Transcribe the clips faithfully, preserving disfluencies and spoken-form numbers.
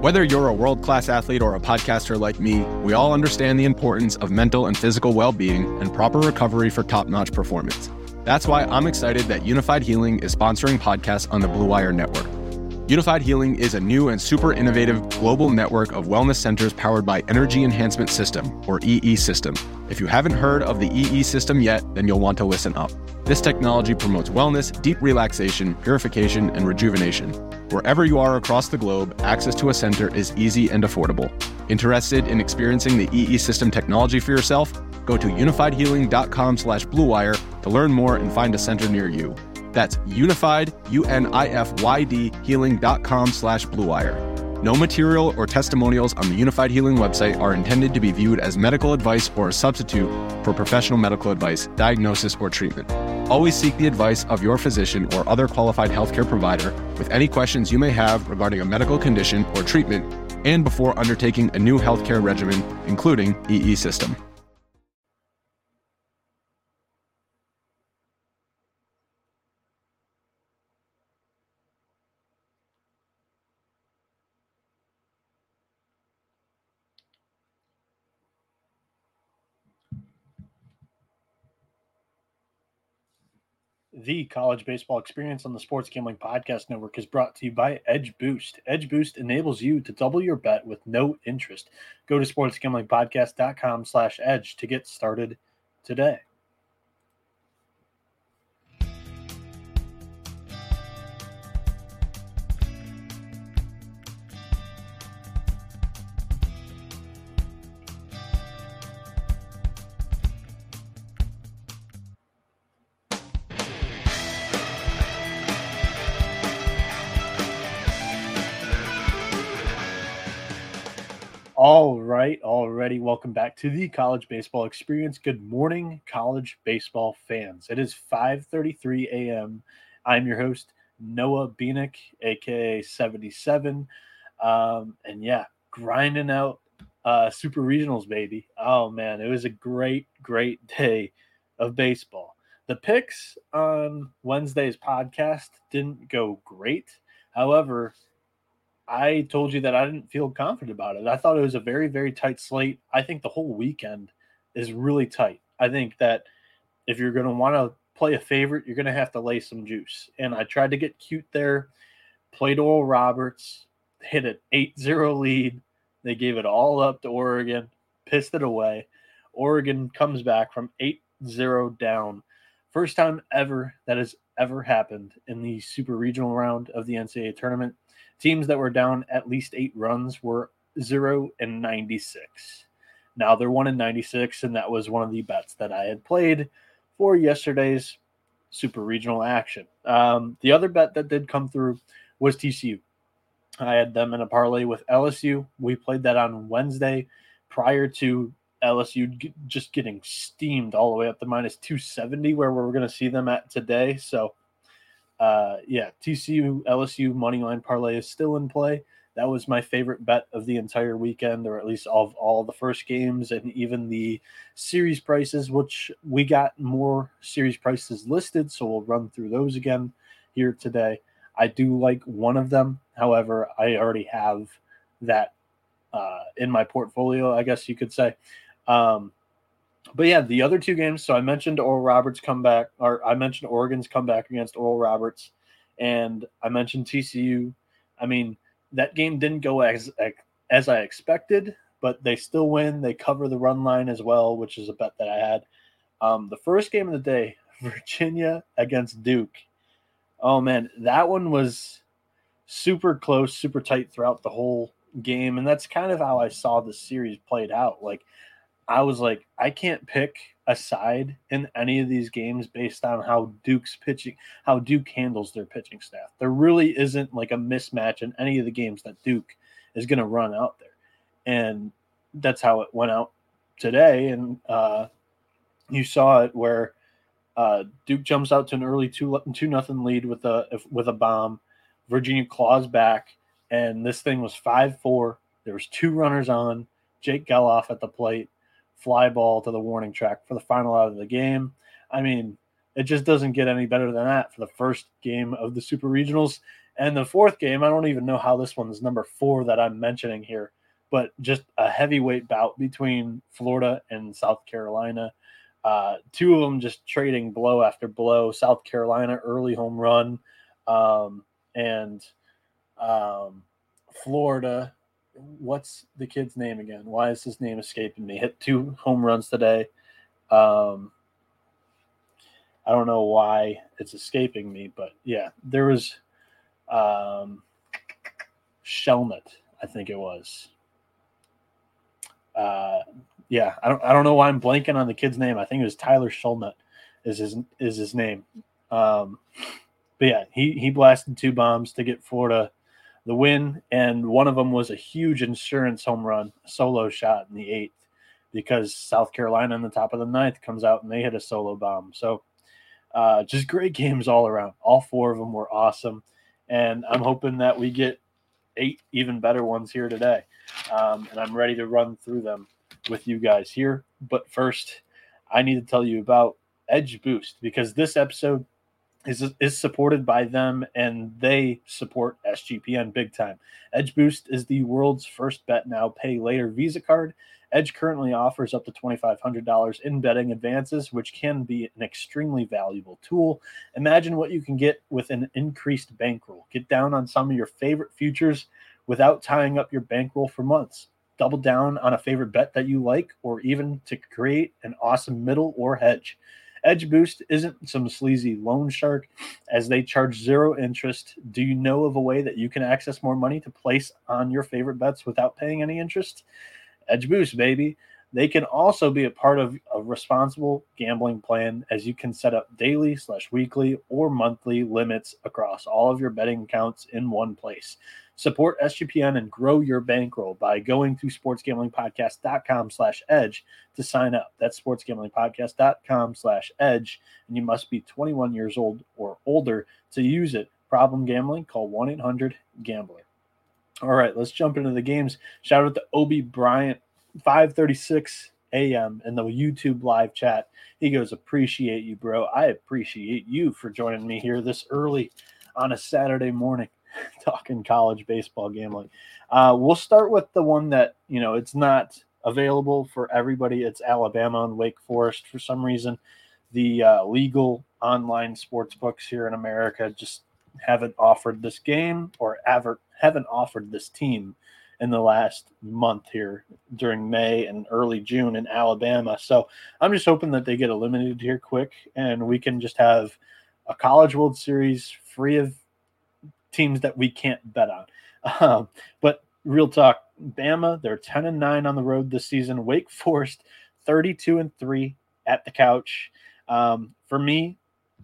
Whether you're a world-class athlete or a podcaster like me, we all understand the importance of mental and physical well-being and proper recovery for top-notch performance. That's why I'm excited that Unified Healing is sponsoring podcasts on the Blue Wire Network. Unified Healing is a new and super innovative global network of wellness centers powered by Energy Enhancement System, or E E System. If you haven't heard of the E E System yet, then you'll want to listen up. This technology promotes wellness, deep relaxation, purification, and rejuvenation. Wherever you are across the globe, access to a center is easy and affordable. Interested in experiencing the E E System technology for yourself? Go to unified healing dot com slash blue wire to learn more and find a center near you. That's unified, U N I F Y D, healing dot com slash blue wire. No material or testimonials on the Unified Healing website are intended to be viewed as medical advice or a substitute for professional medical advice, diagnosis, or treatment. Always seek the advice of your physician or other qualified healthcare provider with any questions you may have regarding a medical condition or treatment and before undertaking a new healthcare regimen, including E E System. The College Baseball Experience on the Sports Gambling Podcast Network is brought to you by Edge Boost. Edge Boost enables you to double your bet with no interest. Go to sports gambling podcast dot com slash edge to get started today. All right, already. Welcome back to the College Baseball Experience. Good morning, college baseball fans. It is five thirty-three a.m. I'm your host, Noah Beanick, a k a seventy-seven. Um, and yeah, grinding out uh, Super Regionals, baby. Oh, man, it was a great, great day of baseball. The picks on Wednesday's podcast didn't go great. However, I told you that I didn't feel confident about it. I thought it was a very, very tight slate. I think the whole weekend is really tight. I think that if you're going to want to play a favorite, you're going to have to lay some juice. And I tried to get cute there, played Oral Roberts, hit an eight zero lead. They gave it all up to Oregon, pissed it away. Oregon comes back from eight zero down. First time ever that has ever happened in the Super Regional round of the N C double A tournament. Teams that were down at least eight runs were zero and ninety-six. Now they're one and ninety-six, and that was one of the bets that I had played for yesterday's Super Regional action. Um, the other bet that did come through was T C U. I had them in a parlay with L S U. We played that on Wednesday prior to L S U g- just getting steamed all the way up to minus two seventy, where we're going to see them at today. So, Uh, yeah, T C U, L S U moneyline parlay is still in play. That was my favorite bet of the entire weekend, or at least of all the first games and even the series prices, which we got more series prices listed, so we'll run through those again here today. I do like one of them. However, I already have that uh, in my portfolio, I guess you could say. Um, But yeah, the other two games. So I mentioned Oral Roberts comeback, or I mentioned Oregon's comeback against Oral Roberts, and I mentioned T C U. I mean, that game didn't go as as I expected, but they still win. They cover the run line as well, which is a bet that I had. Um, the first game of the day, Virginia against Duke. Oh man, that one was super close, super tight throughout the whole game, and that's kind of how I saw the series played out. Like, I was like, I can't pick a side in any of these games based on how Duke's pitching, how Duke handles their pitching staff. There really isn't like a mismatch in any of the games that Duke is going to run out there. And that's how it went out today. And uh, you saw it where uh, Duke jumps out to an early two, two nothing lead with a, with a bomb. Virginia claws back, and this thing was five four. There was two runners on, Jake Geloff at the plate. Fly ball to the warning track for the final out of the game. I mean, it just doesn't get any better than that for the first game of the Super Regionals. And the fourth game, I don't even know how this one's number four that I'm mentioning here, but just a heavyweight bout between Florida and South Carolina. Uh, two of them just trading blow after blow. South Carolina early home run, um, and um, Florida. What's the kid's name again? Why is his name escaping me? Hit two home runs today. Um, I don't know why it's escaping me, but yeah, there was um, Shelnut, I think it was. Uh, yeah, I don't I don't know why I'm blanking on the kid's name. I think it was Tyler Shelnut is his is his name. Um, but yeah, he he blasted two bombs to get Florida the win, and one of them was a huge insurance home run, solo shot in the eighth, because South Carolina in the top of the ninth comes out and they hit a solo bomb. So uh, just great games all around. All four of them were awesome, and I'm hoping that we get eight even better ones here today. Um, and I'm ready to run through them with you guys here. But first, I need to tell you about Edge Boost, because this episode is is supported by them, and they support S G P N big time. Edge Boost is the world's first bet now, pay later Visa card. Edge currently offers up to twenty-five hundred dollars in betting advances, which can be an extremely valuable tool. Imagine what you can get with an increased bankroll. Get down on some of your favorite futures without tying up your bankroll for months. Double down on a favorite bet that you like, or even to create an awesome middle or hedge. Edge Boost isn't some sleazy loan shark, as they charge zero interest. Do you know of a way that you can access more money to place on your favorite bets without paying any interest? Edge Boost, baby. They can also be a part of a responsible gambling plan, as you can set up daily slash weekly or monthly limits across all of your betting accounts in one place. Support S G P N and grow your bankroll by going to sportsgamblingpodcast.com slash edge to sign up. That's sportsgamblingpodcast.com slash edge, and you must be twenty-one years old or older to use it. Problem gambling? Call one eight hundred gambler. All right, let's jump into the games. Shout out to Obi Bryant, five thirty-six a.m. in the YouTube live chat. He goes, appreciate you, bro. I appreciate you for joining me here this early on a Saturday morning talking college baseball gambling. Uh, we'll start with the one that, you know, it's not available for everybody. It's Alabama and Wake Forest. For some reason, the uh, legal online sports books here in America just haven't offered this game or ever haven't offered this team in the last month here during May and early June in Alabama. So I'm just hoping that they get eliminated here quick and we can just have a College World Series free of teams that we can't bet on. Um, but real talk, Bama, they're ten and nine on the road this season. Wake Forest, thirty-two and three at the couch. Um, for me,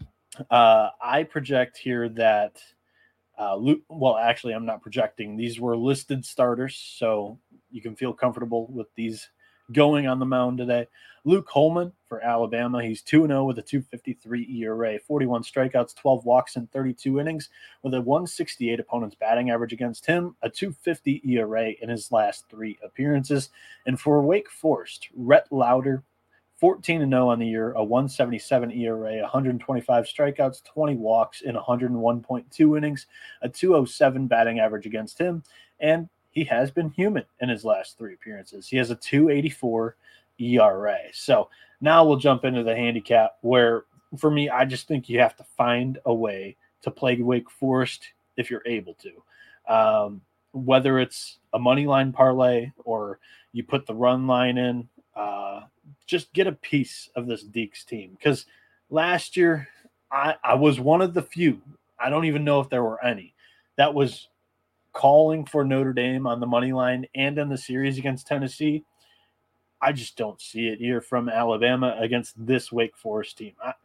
uh, I project here that Uh, Luke, well, actually, I'm not projecting. These were listed starters, so you can feel comfortable with these going on the mound today. Luke Holman for Alabama. He's two and oh with a two fifty-three E R A, forty-one strikeouts, twelve walks in thirty-two innings, with a one sixty-eight opponent's batting average against him, a two fifty E R A in his last three appearances. And for Wake Forest, Rhett Lauder, fourteen and oh on the year, a one seventy-seven E R A, one twenty-five strikeouts, twenty walks in one oh one point two innings, a two oh seven batting average against him, and he has been human in his last three appearances. He has a two eighty-four E R A. So now we'll jump into the handicap, where for me, I just think you have to find a way to play Wake Forest if you're able to. Um, whether it's a money line parlay or you put the run line in, uh, just get a piece of this Deacs team. Because last year, I, I was one of the few, I don't even know if there were any, that was calling for Notre Dame on the money line and in the series against Tennessee. I just don't see it here from Alabama against this Wake Forest team. I,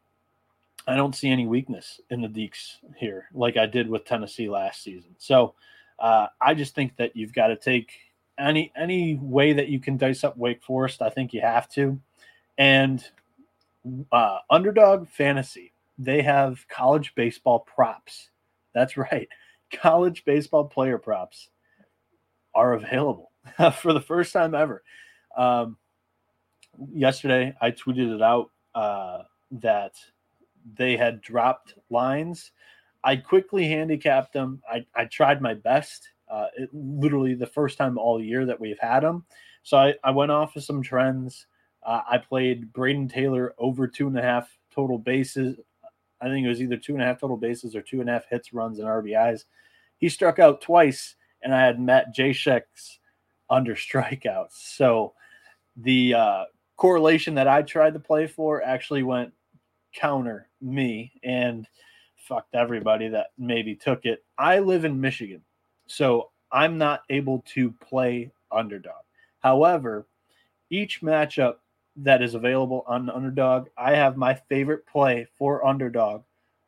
I don't see any weakness in the Deacs here like I did with Tennessee last season. So uh, I just think that you've got to take any any way that you can dice up Wake Forest. I think you have to. And uh, Underdog Fantasy, they have college baseball props. That's right. College baseball player props are available for the first time ever. Um, yesterday, I tweeted it out uh, that they had dropped lines I quickly handicapped them. I, I tried my best. Uh, it literally the first time all year that we've had them. So I, I went off of some trends. Uh, I played Braden Taylor over two and a half total bases. I think it was either two and a half total bases or two and a half hits, runs, and R B Is. He struck out twice, and I had Matt Jacek's under strikeouts. So the uh, correlation that I tried to play for actually went counter me and fucked everybody that maybe took it. I live in Michigan, so I'm not able to play underdog. However, each matchup that is available on Underdog, I have my favorite play for Underdog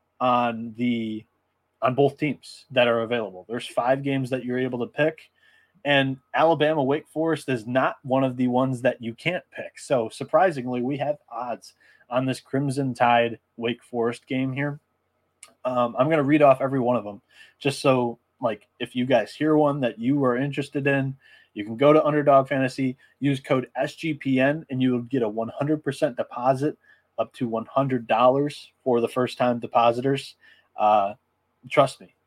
on the on both teams that are available. There's five games that you're able to pick, and Alabama Wake Forest is not one of the ones that you can't pick. So surprisingly, we have odds on this Crimson Tide Wake Forest game here. Um, I'm going to read off every one of them just so, like, if you guys hear one that you are interested in, you can go to Underdog Fantasy, use code S G P N, and you will get a one hundred percent deposit up to one hundred dollars for the first-time depositors. Uh, trust me,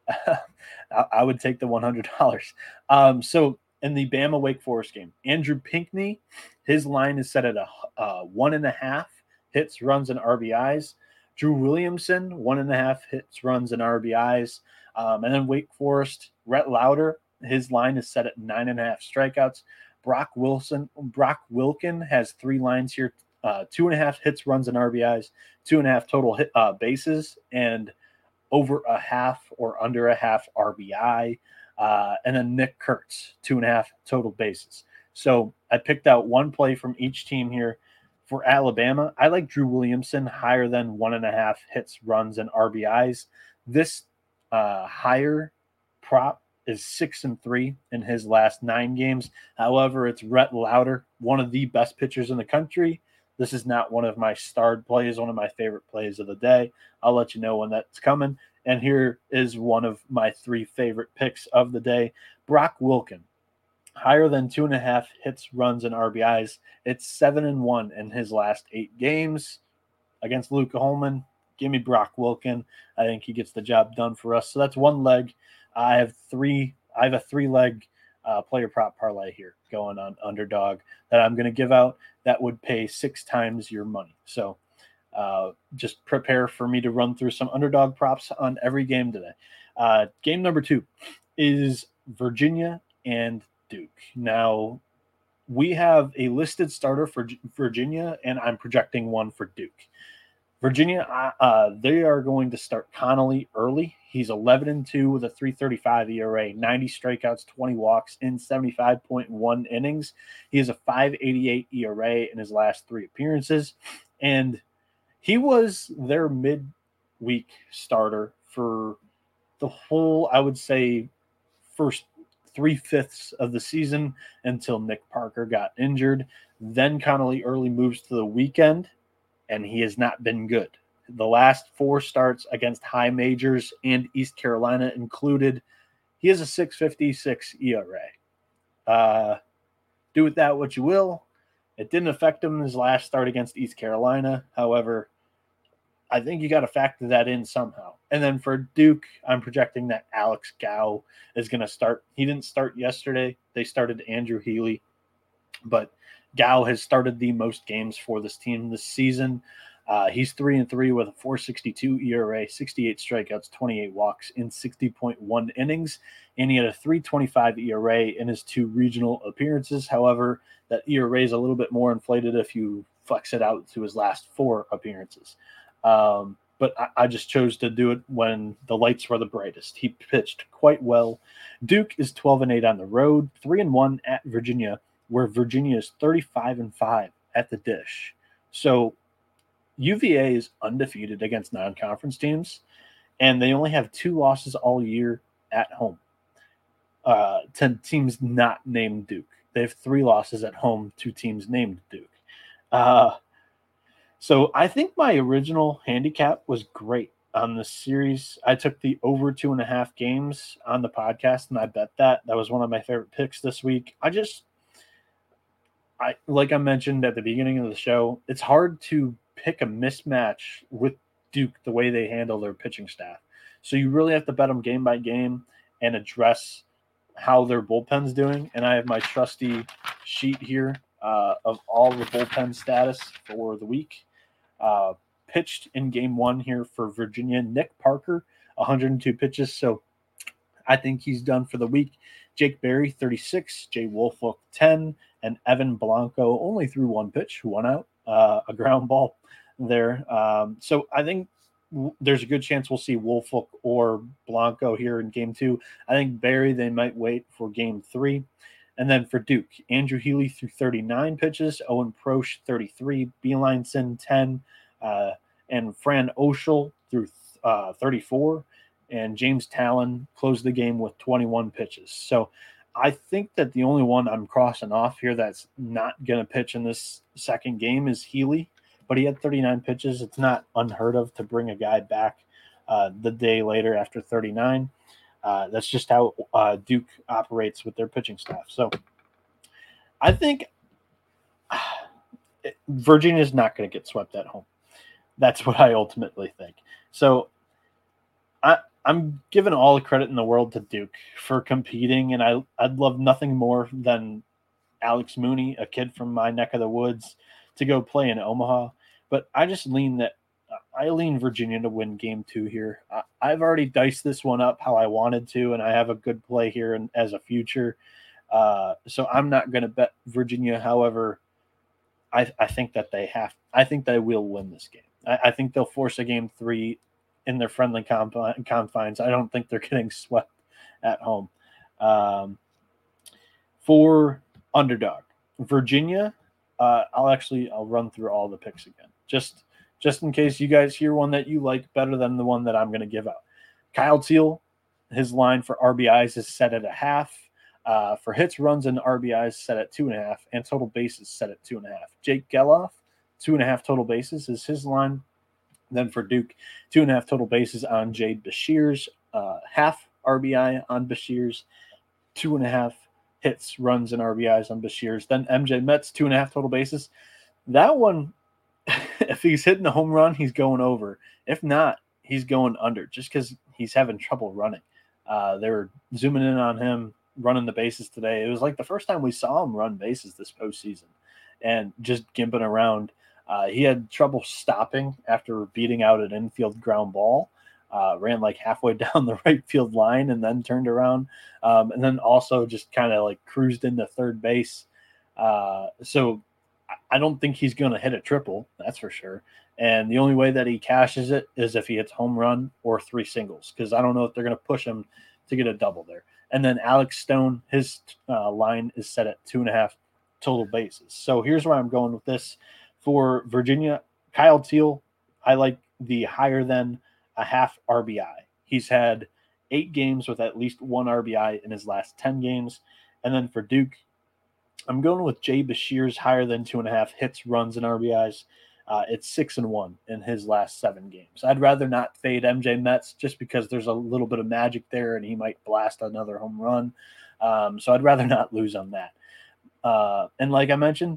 I, I would take the one hundred dollars. Um, so in the Bama Wake Forest game, Andrew Pinckney, his line is set at a uh, one and a half hits, runs, and R B Is. Drew Williamson, one and a half hits, runs, and R B Is. Um, and then Wake Forest, Rhett Lauder, his line is set at nine and a half strikeouts. Brock Wilson, Brock Wilkin has three lines here, uh, two and a half hits, runs, and R B Is, two and a half total hit, uh, bases, and over a half or under a half R B I. Uh, and then Nick Kurtz, two and a half total bases. So I picked out one play from each team here. For Alabama, I like Drew Williamson higher than one and a half hits, runs, and R B Is. This uh, higher prop is six and three in his last nine games. However, it's Rhett Lauder, one of the best pitchers in the country. This is not one of my starred plays, one of my favorite plays of the day. I'll let you know when that's coming. And here is one of my three favorite picks of the day. Brock Wilkin, higher than two and a half hits, runs, and R B Is. It's seven and one in his last eight games against Luka Holman. Give me Brock Wilkin. I think he gets the job done for us. So that's one leg. I have three. I have a three-leg uh, player prop parlay here going on Underdog that I'm going to give out. That would pay six times your money. So uh, just prepare for me to run through some Underdog props on every game today. Uh, game number two is Virginia and Duke. Now, we have a listed starter for Virginia, and I'm projecting one for Duke. Virginia, uh, they are going to start Connolly early. He's eleven and two with a three thirty-five E R A, ninety strikeouts, twenty walks in seventy-five point one innings. He has a five eighty-eight E R A in his last three appearances, and he was their midweek starter for the whole, I would say, first three-fifths of the season until Nick Parker got injured. Then Connolly early moves to the weekend, and he has not been good. The last four starts against high majors and East Carolina included, he has a six fifty-six E R A. Uh, do with that what you will. It didn't affect him in his last start against East Carolina. However, I think you got to factor that in somehow. And then for Duke, I'm projecting that Alex Gao is going to start. He didn't start yesterday. They started Andrew Healy. But Gao has started the most games for this team this season. Uh, he's three and three with a four sixty-two E R A, sixty-eight strikeouts, twenty-eight walks in sixty point one innings, and he had a three twenty-five E R A in his two regional appearances. However, that E R A is a little bit more inflated if you flex it out to his last four appearances. Um, but I, I just chose to do it when the lights were the brightest. He pitched quite well. Duke is twelve and eight on the road, three and one at Virginia, where Virginia is thirty-five and five at the Dish. So U V A is undefeated against non-conference teams, and they only have two losses all year at home uh, to teams not named Duke. They have three losses at home to teams named Duke. Uh, so I think my original handicap was great on this series. I took the over two and a half games on the podcast, and I bet that. That was one of my favorite picks this week. I just, I like I mentioned at the beginning of the show, it's hard to pick a mismatch with Duke the way they handle their pitching staff. So you really have to bet them game by game and address how their bullpen's doing. And I have my trusty sheet here uh, of all the bullpen status for the week. Uh, pitched in game one here for Virginia, Nick Parker, one hundred two pitches. So I think he's done for the week. Jake Berry, thirty-six, Jay Woolfolk, ten, and Evan Blanco only threw one pitch, one out, uh, a ground ball there. Um, so I think w- there's a good chance we'll see Woolfolk or Blanco here in game two. I think Berry, they might wait for game three. And then for Duke, Andrew Healy threw thirty-nine pitches, Owen Prosch, thirty-three, Beilinson, ten, uh, and Fran Oschel threw uh, thirty-four. And James Talon closed the game with twenty-one pitches. So I think that the only one I'm crossing off here that's not going to pitch in this second game is Healy, but he had thirty-nine pitches. It's not unheard of to bring a guy back uh, the day later after thirty-nine. Uh, that's just how uh, Duke operates with their pitching staff. So I think uh, Virginia's not going to get swept at home. That's what I ultimately think. So I, I'm giving all the credit in the world to Duke for competing, and I, I'd love nothing more than Alex Mooney, a kid from my neck of the woods, to go play in Omaha. But I just lean that I lean Virginia to win game two here. I, I've already diced this one up how I wanted to, and I have a good play here in, as a future. Uh, so I'm not going to bet Virginia. However, I, I think that they have. I think they will win this game. I, I think they'll force a game three in their friendly comp- confines. I don't think they're getting swept at home. Um, for underdog, Virginia, uh, I'll actually I'll run through all the picks again, just just in case you guys hear one that you like better than the one that I'm going to give out. Kyle Teal, his line for R B Is is set at a half. Uh, for hits, runs, and R B Is set at two and a half, and total bases set at two and a half. Jake Geloff, two and a half total bases is his line. Then for Duke, two and a half total bases on Jay Bashirs, uh, half R B I on Bashirs, two and a half hits, runs, and R B Is on Bashirs. Then M J Metz, two and a half total bases. That one, if he's hitting a home run, he's going over. If not, he's going under just because he's having trouble running. Uh, they were zooming in on him running the bases today. It was like the first time we saw him run bases this postseason and just gimping around. Uh, he had trouble stopping after beating out an infield ground ball, uh, ran like halfway down the right field line and then turned around. Um, and then also just kind of like cruised into third base. Uh, so I don't think he's going to hit a triple, that's for sure. And the only way that he cashes it is if he hits home run or three singles, because I don't know if they're going to push him to get a double there. And then Alex Stone, his uh, line is set at two and a half total bases. So here's where I'm going with this. For Virginia, Kyle Teal, I like the higher than a half R B I. He's had eight games with at least one R B I in his last ten games. And then for Duke, I'm going with Jay Bashirs higher than two and a half hits, runs, and R B Is. Uh, it's six and one in his last seven games. I'd rather not fade M J Metz just because there's a little bit of magic there and he might blast another home run. Um, so I'd rather not lose on that. Uh, and like I mentioned,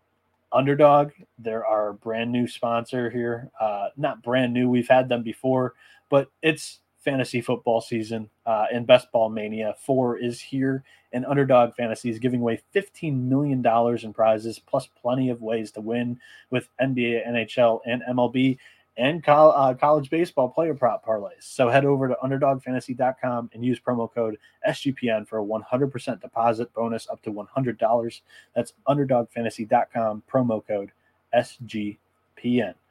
Underdog, they're our brand new sponsor here. Uh, not brand new, we've had them before, but it's fantasy football season, uh, and Best Ball Mania four is here, and Underdog Fantasy is giving away fifteen million dollars in prizes, plus plenty of ways to win with N B A, N H L, and M L B, and col- uh, college baseball player prop parlays. So head over to underdog fantasy dot com and use promo code S G P N for a one hundred percent deposit bonus up to one hundred dollars. That's underdog fantasy dot com, promo code S G P N.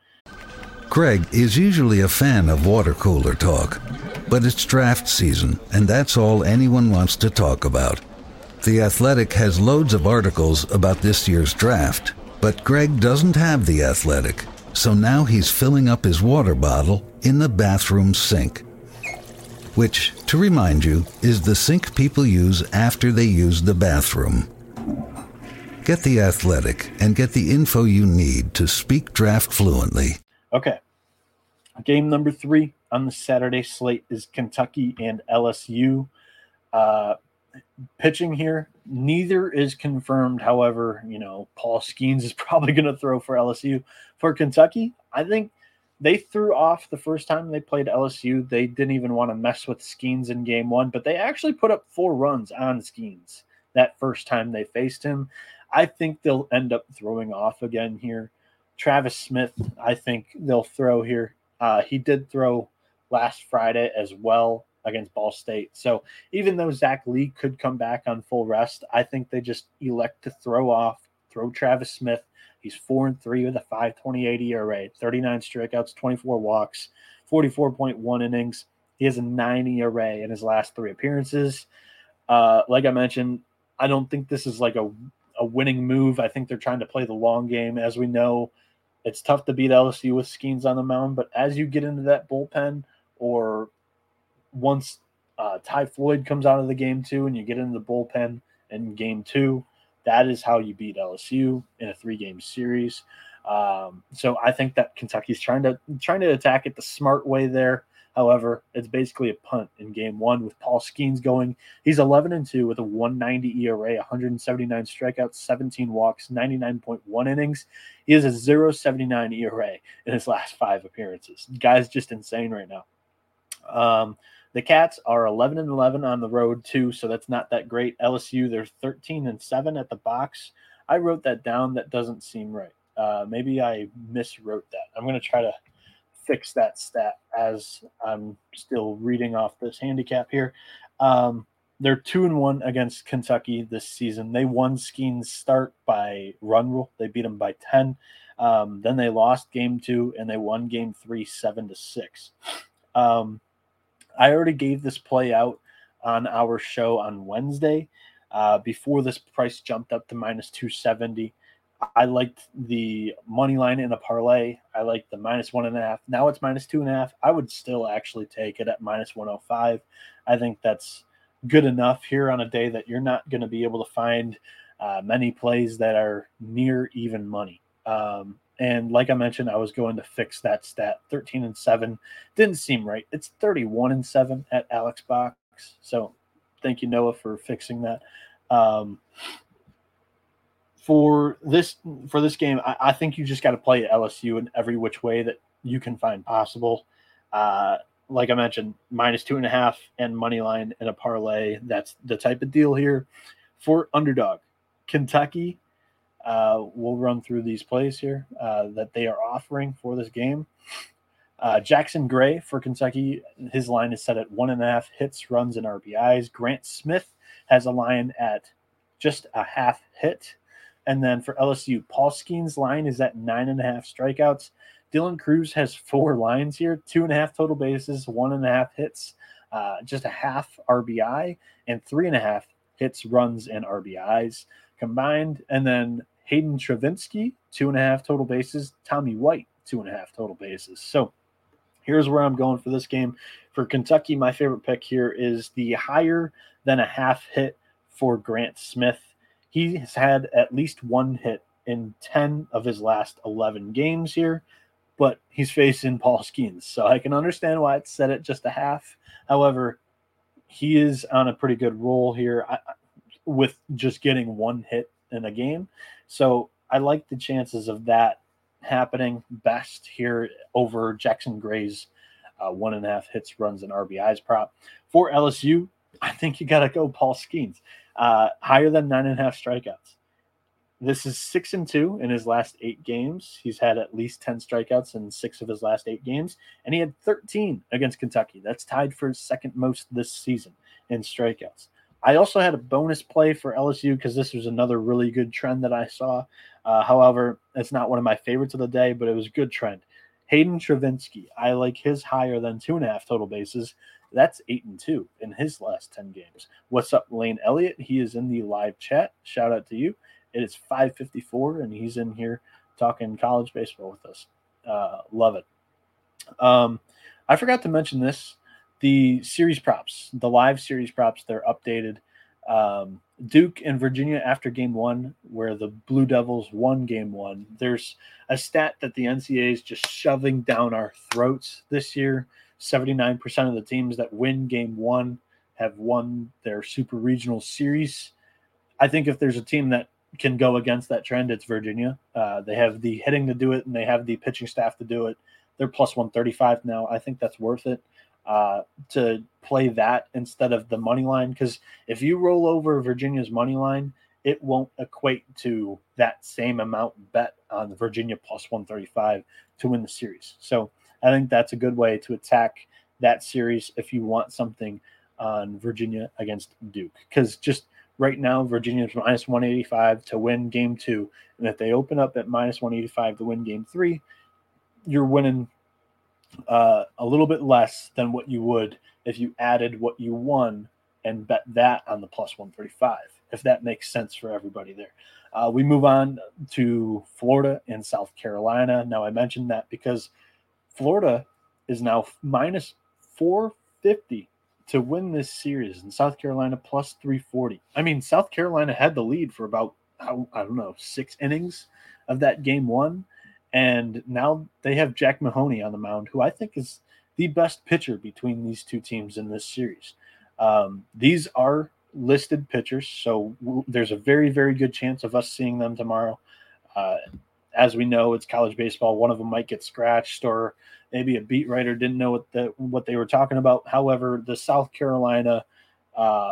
Greg is usually a fan of water cooler talk, but it's draft season, and that's all anyone wants to talk about. The Athletic has loads of articles about this year's draft, but Greg doesn't have The Athletic, so now he's filling up his water bottle in the bathroom sink, which, to remind you, is the sink people use after they use the bathroom. Get The Athletic and get the info you need to speak draft fluently. Okay. Game number three on the Saturday slate is Kentucky and L S U. Uh, pitching here, neither is confirmed. However, you know, Paul Skeens is probably going to throw for L S U. For Kentucky, I think they threw off the first time they played L S U. They didn't even want to mess with Skeens in game one, but they actually put up four runs on Skeens that first time they faced him. I think they'll end up throwing off again here. Travis Smith, I think they'll throw here. Uh, he did throw last Friday as well against Ball State. So even though Zach Lee could come back on full rest, I think they just elect to throw off, throw Travis Smith. He's four and three with a five twenty-eight E R A, thirty-nine strikeouts, twenty-four walks, forty-four point one innings. He has a nine E R A in his last three appearances. Uh, like I mentioned, I don't think this is like a, a winning move. I think they're trying to play the long game. As we know, it's tough to beat L S U with Skeens on the mound, but as you get into that bullpen, or once uh, Ty Floyd comes out of the game too, and you get into the bullpen in game two, that is how you beat L S U in a three-game series. Um, so I think that Kentucky's trying to trying to attack it the smart way there. However, it's basically a punt in game one with Paul Skeens going. He's eleven and two with a one ninety E R A, one seventy-nine strikeouts, seventeen walks, ninety-nine point one innings. He has a zero point seven nine E R A in his last five appearances. The guy's just insane right now. Um, the Cats are eleven and eleven on the road too, so that's not that great. L S U, they're thirteen and seven at the box. I wrote that down. That doesn't seem right. Uh, maybe I miswrote that. I'm going to try to fix that stat as I'm still reading off this handicap here. Um, they're two and one against Kentucky this season. They won Skeens' start by run rule. They beat them by ten. Um, then they lost game two, and they won game three seven to six. Um, I already gave this play out on our show on Wednesday uh, before this price jumped up to minus two seventy. I liked the money line in a parlay. I liked the minus one and a half. Now it's minus two and a half. I would still actually take it at minus one oh five. I think that's good enough here on a day that you're not going to be able to find uh, many plays that are near even money. Um, and like I mentioned, I was going to fix that stat. thirteen and seven didn't seem right. It's thirty-one and seven at Alex Box. So thank you, Noah, for fixing that. Um, For this for this game, I, I think you just got to play L S U in every which way that you can find possible. Uh, like I mentioned, minus two and a half and money line in a parlay. That's the type of deal here. For underdog, Kentucky, uh, we'll run through these plays here uh, that they are offering for this game. Uh, Jackson Gray for Kentucky, his line is set at one and a half hits, runs, and R B Is. Grant Smith has a line at just a half hit. And then for L S U, Paul Skeens' line is at nine and a half strikeouts. Dylan Cruz has four lines here, two and a half total bases, one and a half hits, uh, just a half R B I, and three and a half hits, runs, and R B Is combined. And then Hayden Travinski, two and a half total bases. Tommy White, two and a half total bases. So here's where I'm going for this game. For Kentucky, my favorite pick here is the higher than a half hit for Grant Smith. He has had at least one hit in ten of his last eleven games here, but he's facing Paul Skeens, so I can understand why it's set at just a half. However, he is on a pretty good roll here with just getting one hit in a game. So I like the chances of that happening best here over Jackson Gray's uh, one and a half hits, runs, and R B Is prop. For L S U, I think you got to go Paul Skeens. Uh, higher than nine and a half strikeouts. This is six and two in his last eight games. He's had at least ten strikeouts in six of his last eight games, and he had thirteen against Kentucky. That's tied for his second most this season in strikeouts. I also had a bonus play for L S U because this was another really good trend that I saw. Uh, however, it's not one of my favorites of the day, but it was a good trend. Hayden Travinski, I like his higher than two and a half total bases. That's eight and two in his last ten games. What's up, Lane Elliott? He is in the live chat. Shout out to you. It is five fifty-four, and he's in here talking college baseball with us. Uh, love it. Um, I forgot to mention this. The series props, the live series props, they're updated. Um, Duke and Virginia after game one, where the Blue Devils won game one. There's a stat that the N C A A is just shoving down our throats this year. seventy-nine percent of the teams that win game one have won their super regional series. I think if there's a team that can go against that trend, it's Virginia. Uh, they have the hitting to do it, and they have the pitching staff to do it. They're plus one thirty-five now. I think that's worth it uh, to play that instead of the money line, because if you roll over Virginia's money line, it won't equate to that same amount bet on Virginia plus one thirty-five to win the series. So I think that's a good way to attack that series if you want something on Virginia against Duke, because just right now Virginia's minus one eighty-five to win game two, and if they open up at minus one eighty-five to win game three, you're winning uh, a little bit less than what you would if you added what you won and bet that on the plus one thirty-five, if that makes sense for everybody there. Uh, we move on to Florida and South Carolina. Now, I mentioned that because Florida is now minus four fifty to win this series, and South Carolina plus three forty. I mean, South Carolina had the lead for about, I don't know, six innings of that game one, and now they have Jack Mahoney on the mound, who I think is the best pitcher between these two teams in this series. Um, these are listed pitchers, so w- there's a very, very good chance of us seeing them tomorrow. Uh, as we know, it's college baseball. One of them might get scratched, or maybe a beat writer didn't know what the what they were talking about. However, the South Carolina uh,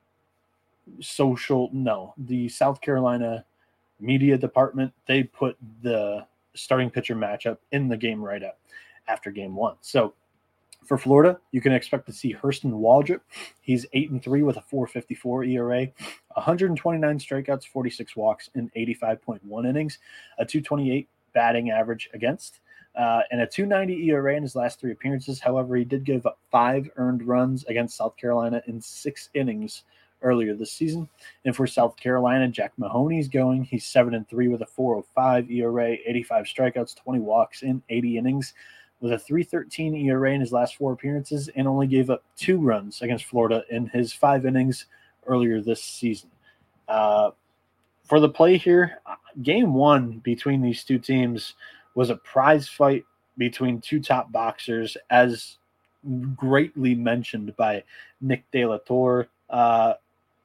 social no, the South Carolina media department, they put the starting pitcher matchup in the game right up after game one. So for Florida, you can expect to see Hurston Waldrop. He's eight and three with a four fifty-four E R A, one hundred twenty-nine strikeouts, forty-six walks in eighty-five point one innings, a two twenty-eight batting average against, uh, and a two ninety E R A in his last three appearances. However, he did give up five earned runs against South Carolina in six innings earlier this season. And for South Carolina, Jack Mahoney's going. He's seven and three with a four oh five E R A, eighty-five strikeouts, twenty walks in eighty innings, with a three thirteen E R A in his last four appearances, and only gave up two runs against Florida in his five innings earlier this season. Uh, for the play here, game one between these two teams was a prize fight between two top boxers, as greatly mentioned by Nick De La Torre. Uh,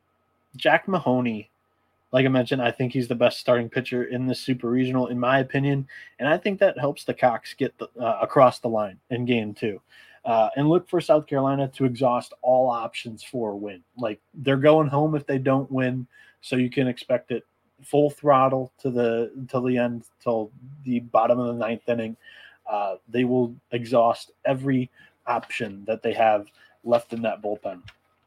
Jack Mahoney, like I mentioned, I think he's the best starting pitcher in the Super Regional, in my opinion, and I think that helps the Cox get the, uh, across the line in game two. Uh, and look for South Carolina to exhaust all options for a win. Like, they're going home if they don't win, so you can expect it full throttle to the till the end, till the bottom of the ninth inning. Uh, they will exhaust every option that they have left in that bullpen.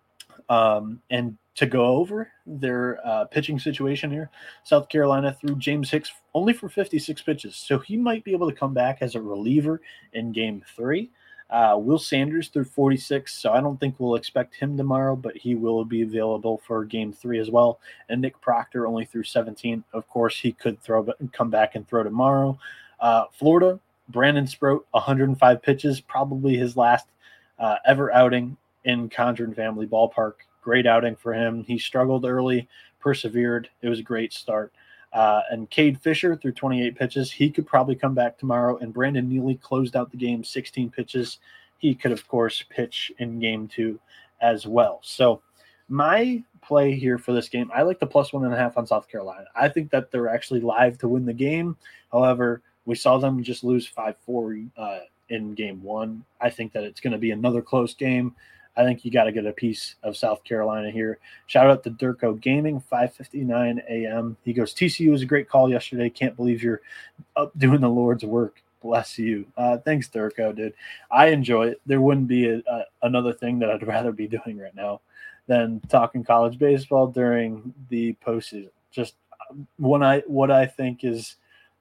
Um, and to go over their uh, pitching situation here, South Carolina threw James Hicks only for fifty-six pitches, so he might be able to come back as a reliever in game three. Uh, Will Sanders threw forty-six, so I don't think we'll expect him tomorrow, but he will be available for game three as well. And Nick Proctor only threw seventeen. Of course, he could throw, come back and throw tomorrow. Uh, Florida, Brandon Sproat, one hundred five pitches, probably his last uh, ever outing in Condren Family Ballpark. Great outing for him. He struggled early, persevered. It was a great start. Uh, and Cade Fisher threw twenty-eight pitches. He could probably come back tomorrow. And Brandon Neely closed out the game, sixteen pitches. He could, of course, pitch in game two as well. So my play here for this game, I like the plus one and a half on South Carolina. I think that they're actually live to win the game. However, we saw them just lose five four uh, in game one. I think that it's going to be another close game. I think you got to get a piece of South Carolina here. Shout out to Durko Gaming, five fifty-nine a.m. He goes, T C U was a great call yesterday. Can't believe you're up doing the Lord's work. Bless you. Uh, thanks, Durko, dude. I enjoy it. There wouldn't be a, a, another thing that I'd rather be doing right now than talking college baseball during the postseason. Just when I what I think is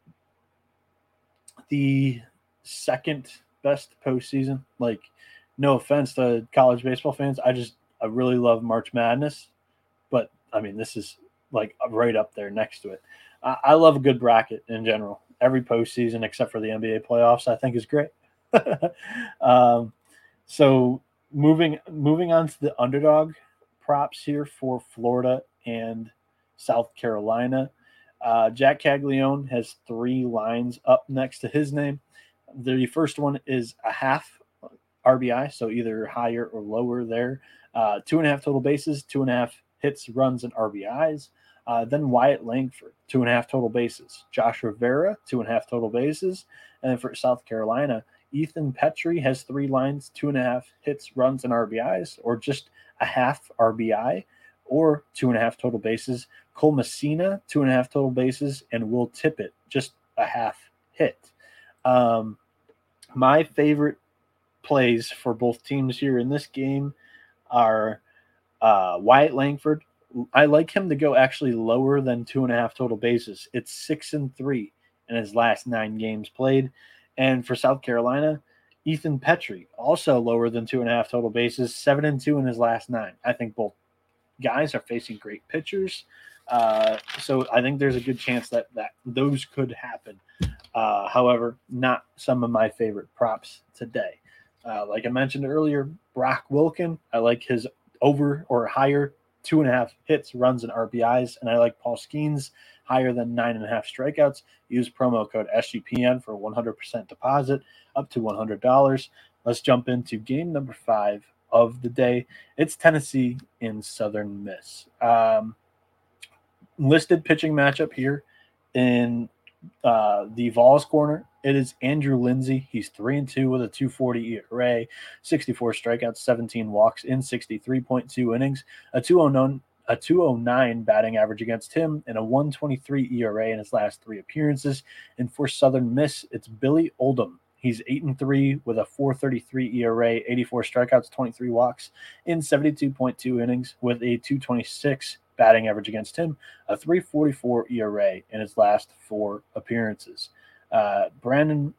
the second best postseason. Like, no offense to college baseball fans, I just I really love March Madness, but I mean this is like right up there next to it. I, I love a good bracket in general. Every postseason except for the N B A playoffs, I think is great. um, so moving moving on to the underdog props here for Florida and South Carolina. Uh, Jack Caglione has three lines up next to his name. The first one is a half R B I, so either higher or lower there. Uh, two and a half total bases, two and a half hits, runs, and R B Is. Uh, then Wyatt Langford, two and a half total bases. Josh Rivera, two and a half total bases. And then for South Carolina, Ethan Petrie has three lines, two and a half hits, runs, and R B Is, or just a half R B I, or two and a half total bases. Cole Messina, two and a half total bases, and Will Tippett, just a half hit. Um, my favorite plays for both teams here in this game are uh, Wyatt Langford. I like him to go actually lower than two and a half total bases. It's six and three in his last nine games played. And for South Carolina, Ethan Petrie, also lower than two and a half total bases, seven and two in his last nine. I think both guys are facing great pitchers. Uh, so I think there's a good chance that, that those could happen. Uh, however, not some of my favorite props today. Uh, like I mentioned earlier, Brock Wilken, I like his over or higher two and a half hits, runs, and R B Is. And I like Paul Skeens higher than nine and a half strikeouts. Use promo code S G P N for a one hundred percent deposit up to one hundred dollars. Let's jump into game number five of the day. It's Tennessee in Southern Miss. Um, listed pitching matchup here in uh, the Vols corner. It is Andrew Lindsay. He's three and two with a two forty E R A, sixty-four strikeouts, seventeen walks in sixty-three point two innings, a two oh nine batting average against him, and a one twenty-three E R A in his last three appearances. And for Southern Miss, it's Billy Oldham. He's eight and three with a four thirty-three E R A, eighty-four strikeouts, twenty-three walks in seventy-two point two innings, with a two twenty-six batting average against him, a three forty-four E R A in his last four appearances. Uh, Brandon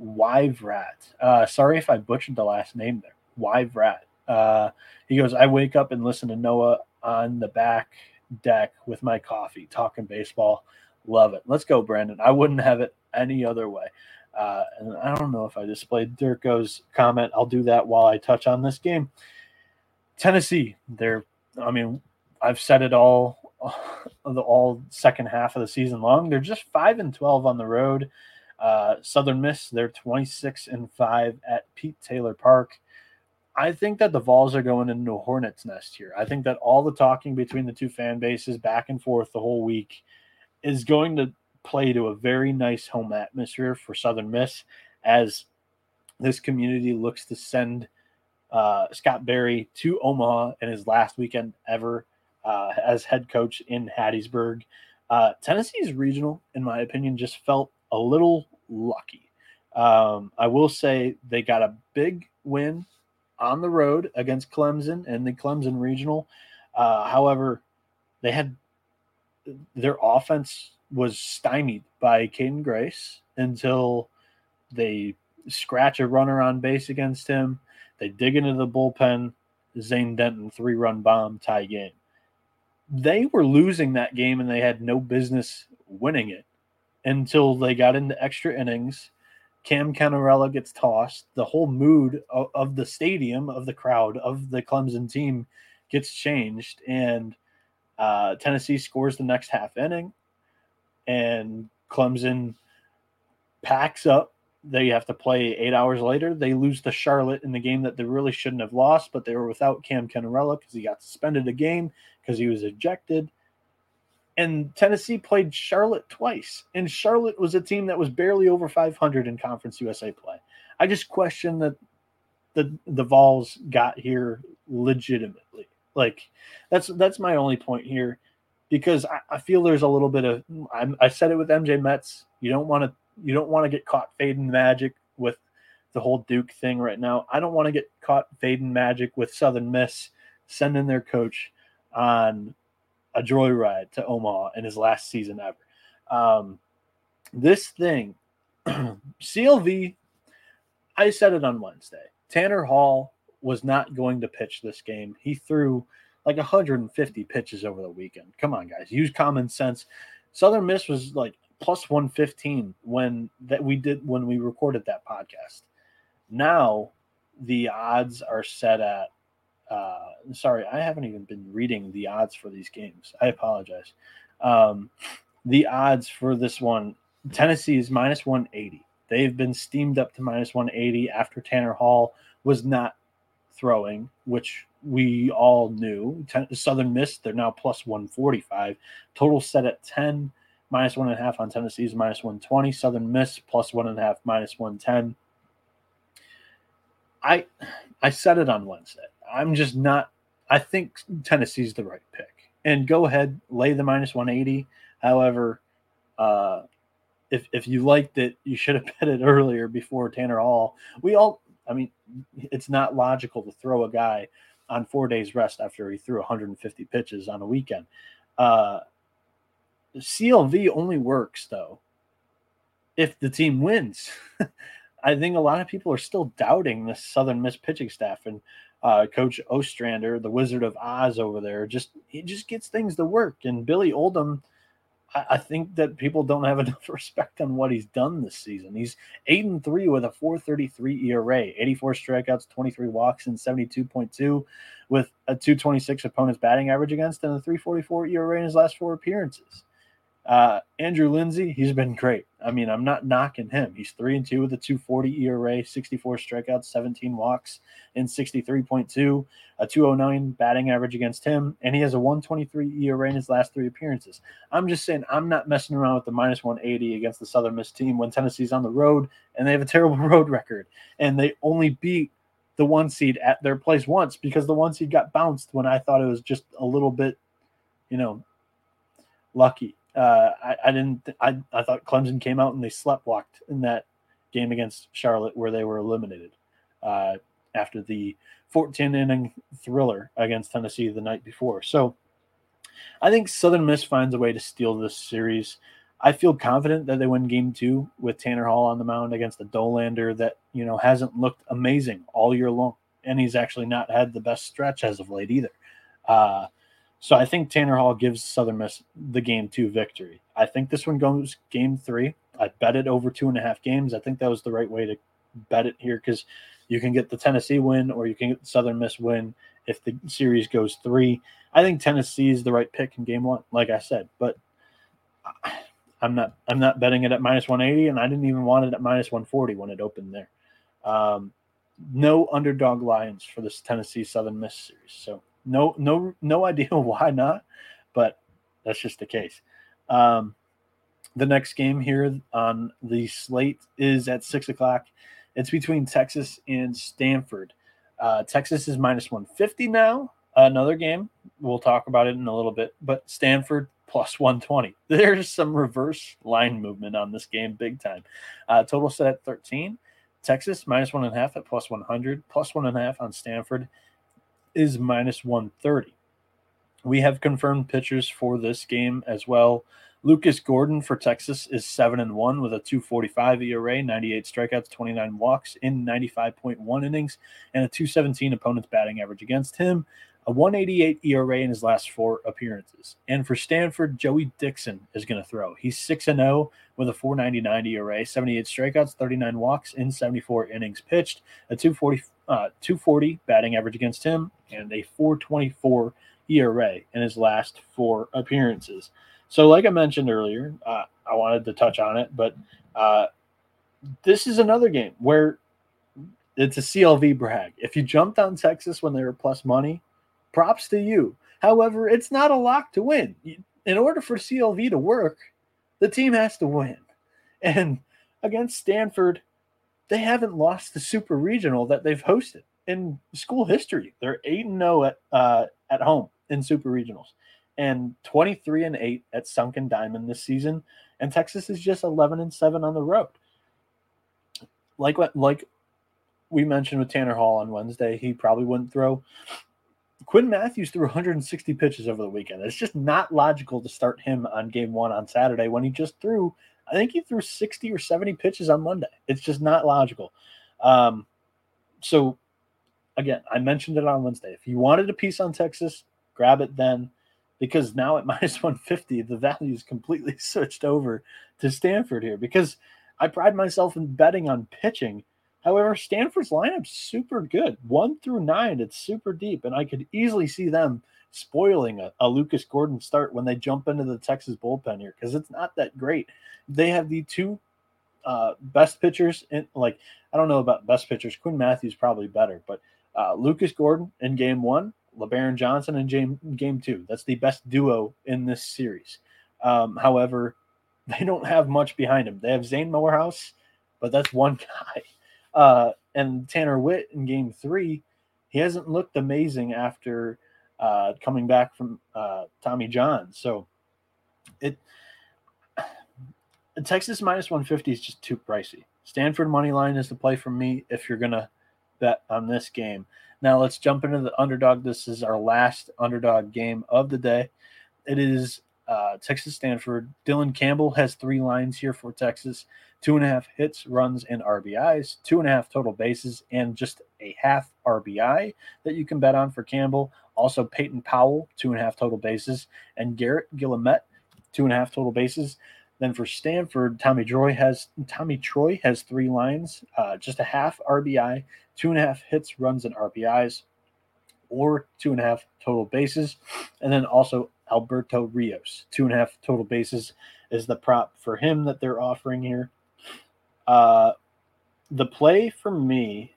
Wyvrat. Uh, sorry if I butchered the last name there. Wyvrat. Uh, he goes, I wake up and listen to Noah on the back deck with my coffee, talking baseball. Love it. Let's go, Brandon. I wouldn't have it any other way. Uh, and I don't know if I displayed Dirko's comment. I'll do that while I touch on this game. Tennessee, they're, I mean, I've said it all, the all second half of the season long. They're just five and twelve on the road. Uh, Southern Miss, they're twenty-six and five at Pete Taylor Park. I think that the Vols are going into a hornet's nest here. I think that all the talking between the two fan bases back and forth the whole week is going to play to a very nice home atmosphere for Southern Miss as this community looks to send uh, Scott Berry to Omaha in his last weekend ever uh, as head coach in Hattiesburg. Uh, Tennessee's regional, in my opinion, just felt a little lucky. Um, I will say they got a big win on the road against Clemson and the Clemson regional. Uh, however, they had their offense was stymied by Caden Grace until they scratch a runner on base against him. They dig into the bullpen, Zane Denton three-run bomb, tie game. They were losing that game and they had no business winning it until they got into extra innings. Cam Cannarella gets tossed. The whole mood of, of the stadium, of the crowd, of the Clemson team gets changed. And uh, Tennessee scores the next half inning. And Clemson packs up. They have to play eight hours later. They lose to Charlotte in the game that they really shouldn't have lost, but they were without Cam Cannarella because he got suspended a game because he was ejected. And Tennessee played Charlotte twice. And Charlotte was a team that was barely over five hundred in Conference U S A play. I just question that the the Vols got here legitimately. Like, that's that's my only point here, because I, I feel there's a little bit of I'm, I said it with M J Metz. You don't want to you don't want to get caught fading magic with the whole Duke thing right now. I don't want to get caught fading magic with Southern Miss sending their coach on a joyride to Omaha in his last season ever. Um, this thing, C L V, I said it on Wednesday. Tanner Hall was not going to pitch this game. He threw like one hundred fifty pitches over the weekend. Come on, guys. Use common sense. Southern Miss was like plus one fifteen when that we did when we recorded that podcast. Now the odds are set at Uh, sorry, I haven't even been reading the odds for these games. I apologize. Um, the odds for this one, Tennessee is minus one eighty. They've been steamed up to minus one eighty after Tanner Hall was not throwing, which we all knew. Ten- Southern Miss, they're now plus one forty-five. Total set at ten, minus one and a half on Tennessee's minus one twenty. Southern Miss plus one and a half, minus one ten. I I said it on Wednesday. I'm just not – I think Tennessee's the right pick. And go ahead, lay the minus one eighty. However, uh, if if you liked it, you should have bet it earlier before Tanner Hall. We all – I mean, it's not logical to throw a guy on four days rest after he threw one hundred fifty pitches on a weekend. Uh, C L V only works, though, if the team wins. I think a lot of people are still doubting the Southern Miss pitching staff, and uh, Coach Ostrander, the Wizard of Oz over there, just he just gets things to work. And Billy Oldham, I, I think that people don't have enough respect on what he's done this season. He's eight and three with a four thirty-three E R A, eighty-four strikeouts, twenty-three walks, and seventy-two point two, with a two twenty-six opponent's batting average against, and a three forty-four E R A in his last four appearances. Uh, Andrew Lindsay, he's been great. I mean, I'm not knocking him. He's three and two with a two forty E R A, sixty-four strikeouts, seventeen walks, and sixty-three point two, a two oh nine batting average against him, and he has a one twenty-three E R A in his last three appearances. I'm just saying, I'm not messing around with the minus one eighty against the Southern Miss team when Tennessee's on the road and they have a terrible road record, and they only beat the one seed at their place once because the one seed got bounced when I thought it was just a little bit, you know, lucky. Uh, I, I didn't. Th- I I thought Clemson came out and they sleptwalked in that game against Charlotte, where they were eliminated uh, after the fourteen inning thriller against Tennessee the night before. So I think Southern Miss finds a way to steal this series. I feel confident that they win Game Two with Tanner Hall on the mound against a Dolander that you know hasn't looked amazing all year long, and he's actually not had the best stretch as of late either. Uh, So I think Tanner Hall gives Southern Miss the game two victory. I think this one goes game three. I bet it over two and a half games. I think that was the right way to bet it here because you can get the Tennessee win or you can get the Southern Miss win if the series goes three. I think Tennessee is the right pick in game one, like I said, but I'm not I'm not betting it at minus one eighty, and I didn't even want it at minus one forty when it opened there. Um, no underdog Lions for this Tennessee Southern Miss series. So No, no, no idea why not, but that's just the case. Um, the next game here on the slate is at six o'clock. It's between Texas and Stanford. Uh, Texas is minus one fifty now. Another game. We'll talk about it in a little bit, but Stanford plus one twenty. There's some reverse line movement on this game big time. Uh, total set at thirteen. Texas minus one and a half at plus one hundred, plus one and a half on Stanford is minus one thirty. We have confirmed pitchers for this game as well. Lucas Gordon for Texas is seven and one with a two forty-five E R A, ninety-eight strikeouts, twenty-nine walks in ninety-five point one innings, and a two seventeen opponent's batting average against him, a one eighty-eight E R A in his last four appearances. And for Stanford, Joey Dixon is going to throw. He's six and oh with a four ninety-nine E R A, seventy-eight strikeouts, thirty-nine walks in seventy-four innings pitched, a two forty, uh, two forty batting average against him, and a four twenty-four E R A in his last four appearances. So like I mentioned earlier, uh, I wanted to touch on it, but uh, this is another game where it's a C L V brag. If you jumped on Texas when they were plus money, props to you. However, it's not a lock to win. In order for C L V to work, the team has to win. And against Stanford, they haven't lost the Super Regional that they've hosted in school history. They're eight and oh at uh, at home in Super Regionals and twenty-three and eight at Sunken Diamond this season. And Texas is just eleven and seven on the road. Like what like we mentioned with Tanner Hall on Wednesday, he probably wouldn't throw. Quinn Matthews threw one hundred sixty pitches over the weekend. It's just not logical to start him on game one on Saturday when he just threw, I think he threw sixty or seventy pitches on Monday. It's just not logical. Um, so, again, I mentioned it on Wednesday. If you wanted a piece on Texas, grab it then, because now at minus one fifty, the value is completely switched over to Stanford here because I pride myself in betting on pitching. However, Stanford's lineup's super good. One through nine, it's super deep, and I could easily see them spoiling a, a Lucas Gordon start when they jump into the Texas bullpen here because it's not that great. They have the two uh, best pitchers. In, like, I don't know about best pitchers. Quinn Matthews probably better, but uh, Lucas Gordon in game one, LeBaron Johnson in game, game two. That's the best duo in this series. Um, however, they don't have much behind him. They have Zane Morehouse, but that's one guy. Uh, And Tanner Witt in game three, he hasn't looked amazing after uh, coming back from uh, Tommy John. So it Texas minus one fifty is just too pricey. Stanford money line is the play for me if you're going to bet on this game. Now let's jump into the underdog. This is our last underdog game of the day. It is uh, Texas Stanford. Dylan Campbell has three lines here for Texas. Two and a half hits, runs, and R B Is. Two and a half total bases, and just a half R B I that you can bet on for Campbell. Also Peyton Powell, two and a half total bases, and Garrett Guillemette, two and a half total bases. Then for Stanford, Tommy Troy has Tommy Troy has three lines, uh, just a half R B I, two and a half hits, runs, and R B Is, or two and a half total bases. And then also Alberto Rios, two and a half total bases is the prop for him that they're offering here. Uh, the play for me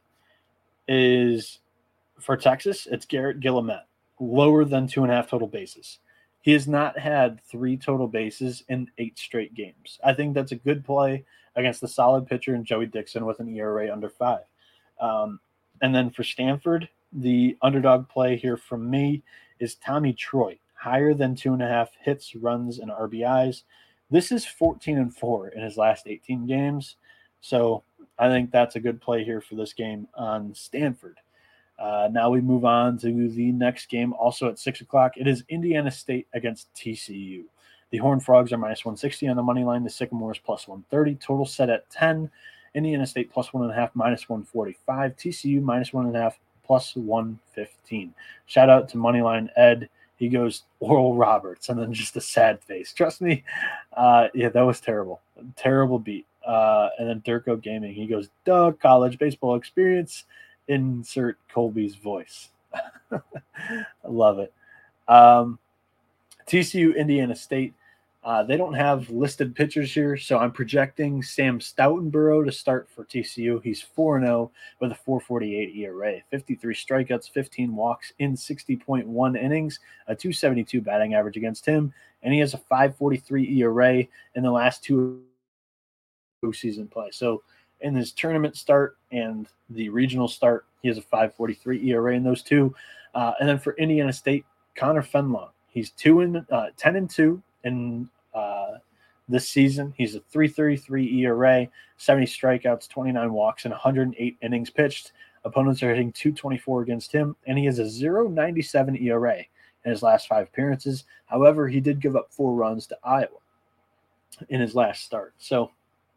is for Texas, it's Garrett Guillemette, lower than two and a half total bases. He has not had three total bases in eight straight games. I think that's a good play against the solid pitcher in Joey Dixon with an E R A under five. Um, and then for Stanford, the underdog play here from me is Tommy Troy, higher than two and a half hits, runs, and R B Is. This is fourteen and four in his last eighteen games. So I think that's a good play here for this game on Stanford. Uh, now we move on to the next game, also at six o'clock. It is Indiana State against T C U. The Horned Frogs are minus one sixty on the money line. The Sycamores plus one thirty. Total set at ten. Indiana State plus one and a half, minus one forty-five. T C U minus one and a half, plus one fifteen. Shout out to Moneyline Ed. He goes Oral Roberts, and then just a sad face. Trust me, uh, yeah, that was terrible. Terrible beat. Uh, and then Durko Gaming, he goes, Doug, college baseball experience. Insert Colby's voice. I love it. Um, T C U, Indiana State. Uh, they don't have listed pitchers here, so I'm projecting Sam Stoutenborough to start for T C U. He's four and oh with a four forty-eight E R A, fifty-three strikeouts, fifteen walks in sixty point one innings, a two seventy-two batting average against him, and he has a five forty-three E R A in the last two season play. So in his tournament start and the regional start, he has a five forty-three E R A in those two. Uh, and then for Indiana State, Connor Fenlon. He's two and uh, ten and two in uh, this season. He's a three thirty-three E R A, seventy strikeouts, twenty-nine walks, and one hundred eight innings pitched. Opponents are hitting two twenty-four against him, and he has a zero ninety-seven E R A in his last five appearances. However, he did give up four runs to Iowa in his last start. So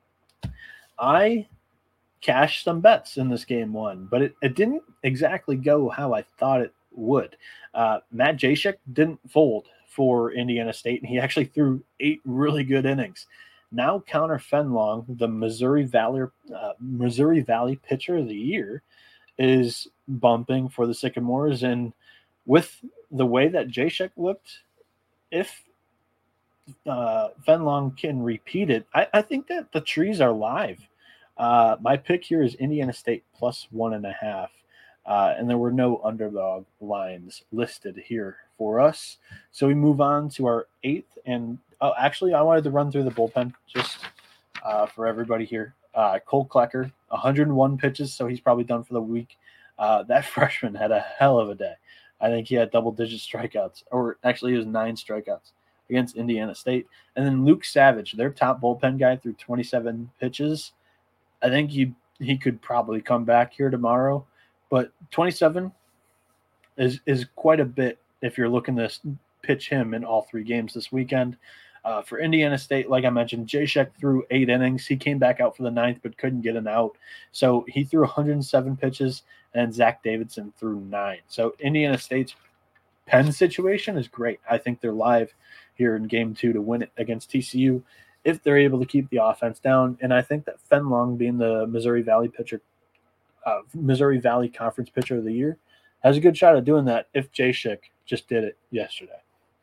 I cashed some bets in this game one, but it, it didn't exactly go how I thought it would. Uh, Matt Jacek didn't fold for Indiana State, and he actually threw eight really good innings. Now Connor Fenlon, the Missouri Valley uh, Missouri Valley Pitcher of the Year, is bumping for the Sycamores, and with the way that Jacek looked, if uh, Fenlon can repeat it, I, I think that the trees are live. Uh, my pick here is Indiana State plus one and a half. Uh, and there were no underdog lines listed here for us. So we move on to our eighth. And oh, actually, I wanted to run through the bullpen just uh, for everybody here. Uh, Cole Klecker, one hundred one pitches, so he's probably done for the week. Uh, that freshman had a hell of a day. I think he had double-digit strikeouts, or actually he was nine strikeouts against Indiana State. And then Luke Savage, their top bullpen guy, threw twenty-seven pitches. I think he he could probably come back here tomorrow. But twenty-seven is is quite a bit if you're looking to pitch him in all three games this weekend. Uh, for Indiana State, like I mentioned, Jacek threw eight innings. He came back out for the ninth but couldn't get an out. So he threw one hundred seven pitches, and Zach Davidson threw nine. So Indiana State's pen situation is great. I think they're live here in game two to win it against T C U if they're able to keep the offense down. And I think that Fenlon, being the Missouri Valley pitcher, Uh, Missouri Valley Conference Pitcher of the Year, has a good shot at doing that if Jacek just did it yesterday.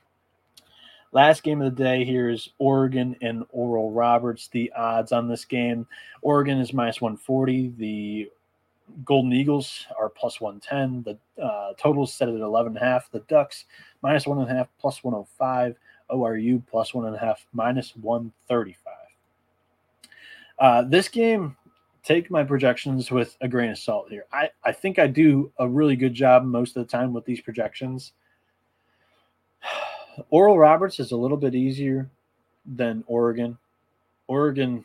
Last game of the day here is Oregon and Oral Roberts. The odds on this game, Oregon is minus one forty. The Golden Eagles are plus one ten. The uh, total is set at eleven and a half. The Ducks minus one and a half, plus one oh five. O R U plus one and a half, minus one thirty-five. Uh, this game, take my projections with a grain of salt here. I, I think I do a really good job most of the time with these projections. Oral Roberts is a little bit easier than Oregon. Oregon,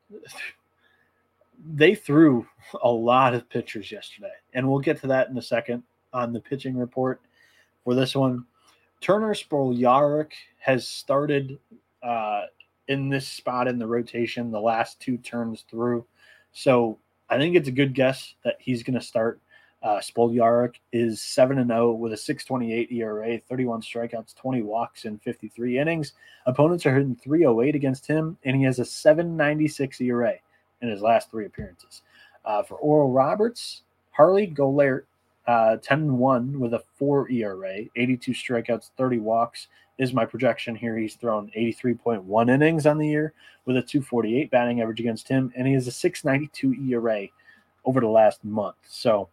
they threw a lot of pitchers yesterday, and we'll get to that in a second on the pitching report for this one. Turner Spoljaric has started uh, in this spot in the rotation the last two turns through. So I think it's a good guess that he's going to start. Uh, Spoljaric is seven and oh with a six twenty-eight E R A, thirty-one strikeouts, twenty walks in fifty-three innings. Opponents are hitting three oh eight against him, and he has a seven ninety-six E R A in his last three appearances. Uh, for Oral Roberts, Harley Golert, uh, ten and one with a four E R A, eighty-two strikeouts, thirty walks is my projection here. He's thrown eighty-three point one innings on the year with a two forty-eight batting average against him, and he has a six ninety-two E R A over the last month. So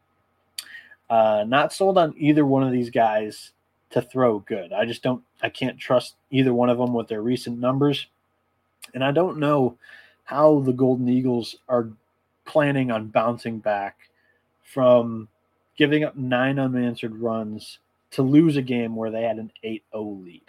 uh, not sold on either one of these guys to throw good. I just don't – I can't trust either one of them with their recent numbers. And I don't know how the Golden Eagles are planning on bouncing back from giving up nine unanswered runs to lose a game where they had an eight oh lead.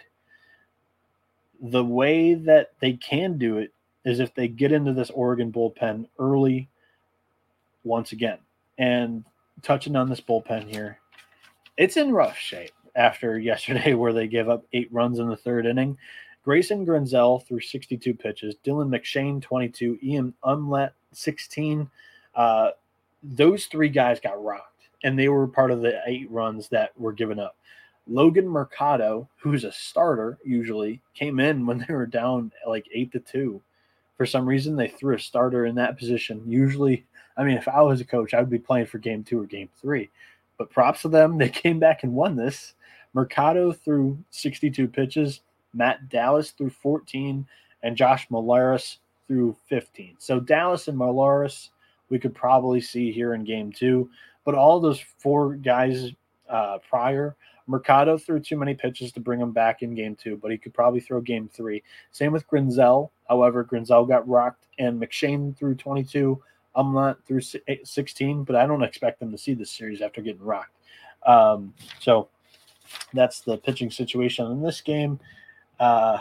The way that they can do it is if they get into this Oregon bullpen early once again. And touching on this bullpen here, it's in rough shape after yesterday where they gave up eight runs in the third inning. Grayson Grenzel threw sixty-two pitches, Dylan McShane twenty-two, Ian Umlet sixteen. Uh, those three guys got rocked, and they were part of the eight runs that were given up. Logan Mercado, who's a starter usually, came in when they were down like eight to two. For some reason, they threw a starter in that position. Usually, I mean, if I was a coach, I would be playing for game two or game three. But props to them. They came back and won this. Mercado threw sixty-two pitches. Matt Dallas threw fourteen. And Josh Malaris threw fifteen. So Dallas and Malaris we could probably see here in game two. But all those four guys uh, prior, Mercado threw too many pitches to bring him back in game two, but he could probably throw game three. Same with Grenzel. However, Grenzel got rocked, and McShane threw twenty-two. Umlat threw sixteen, but I don't expect them to see this series after getting rocked. Um, so that's the pitching situation in this game. Uh,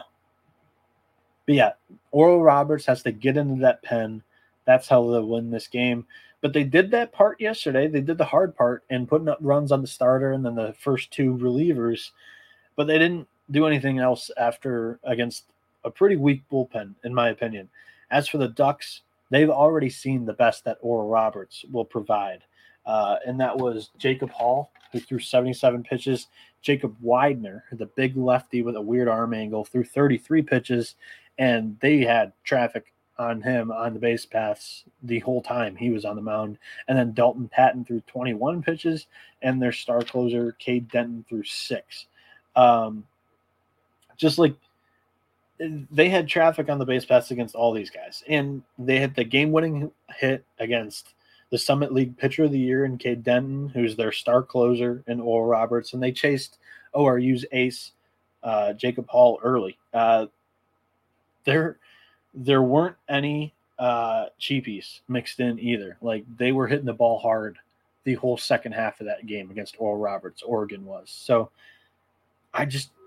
but yeah, Oral Roberts has to get into that pen. That's how they'll win this game. But they did that part yesterday. They did the hard part in putting up runs on the starter and then the first two relievers. But they didn't do anything else after against a pretty weak bullpen, in my opinion. As for the Ducks, they've already seen the best that Oral Roberts will provide. Uh, and that was Jacob Hall, who threw seventy-seven pitches. Jacob Widener, the big lefty with a weird arm angle, threw thirty-three pitches. And they had traffic on him on the base paths the whole time he was on the mound. And then Dalton Patton threw twenty-one pitches, and their star closer, Cade Denton, threw six. Um, just like they had traffic on the base paths against all these guys. And they had the game-winning hit against the Summit League Pitcher of the Year in Cade Denton, who's their star closer in Oral Roberts. And they chased O R U's ace, uh, Jacob Hall, early. Uh, there, there weren't any uh, cheapies mixed in either. Like, they were hitting the ball hard the whole second half of that game against Oral Roberts. Oregon was. So I just –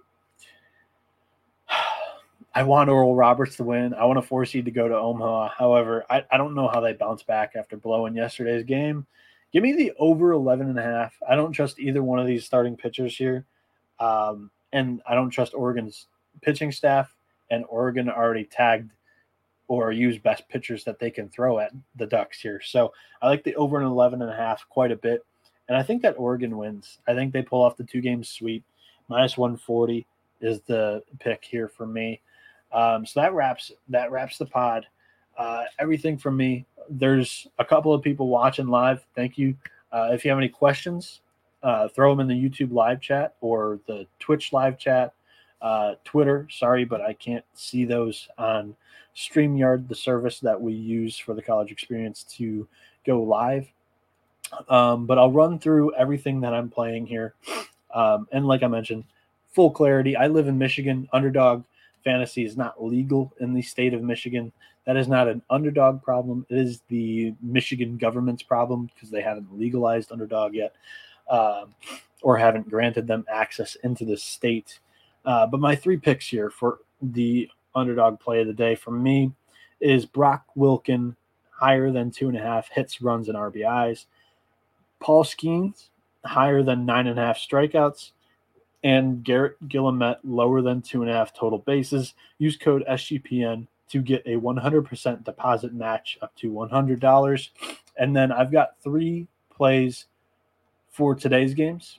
I want Oral Roberts to win. I want to force you to go to Omaha. However, I, I don't know how they bounce back after blowing yesterday's game. Give me the over eleven and a half. I don't trust either one of these starting pitchers here. Um, and I don't trust Oregon's pitching staff. And Oregon already tagged or used best pitchers that they can throw at the Ducks here. So I like the over an eleven and a half quite a bit. And I think that Oregon wins. I think they pull off the two-game sweep. minus one forty is the pick here for me. Um, so that wraps that wraps the pod. Uh, everything from me. There's a couple of people watching live. Thank you. Uh, if you have any questions, uh, throw them in the YouTube live chat or the Twitch live chat. Uh, Twitter, sorry, but I can't see those on StreamYard, the service that we use for the college experience to go live. Um, but I'll run through everything that I'm playing here. Um, and like I mentioned, full clarity. I live in Michigan, underdog. fantasy is not legal in the state of Michigan. That is not an underdog problem. It is the Michigan government's problem because they haven't legalized underdog yet, uh, or haven't granted them access into the state. Uh, but my three picks here for the underdog play of the day from me is Brock Wilken, higher than two and a half hits, runs, and R B Is. Paul Skeens, higher than nine and a half strikeouts. And Garrett Guillemette, lower than two and a half total bases. Use code S G P N to get a one hundred percent deposit match up to one hundred dollars. And then I've got three plays for today's games.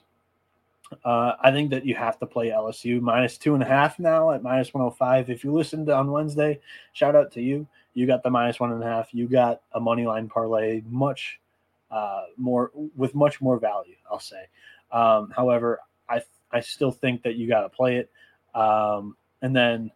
Uh, I think that you have to play L S U minus two and a half now at minus one oh five. If you listened on Wednesday, shout out to you. You got the minus one and a half. You got a money line parlay, much uh, more with much more value, I'll say. Um, however, I I still think that you got to play it. Um, and then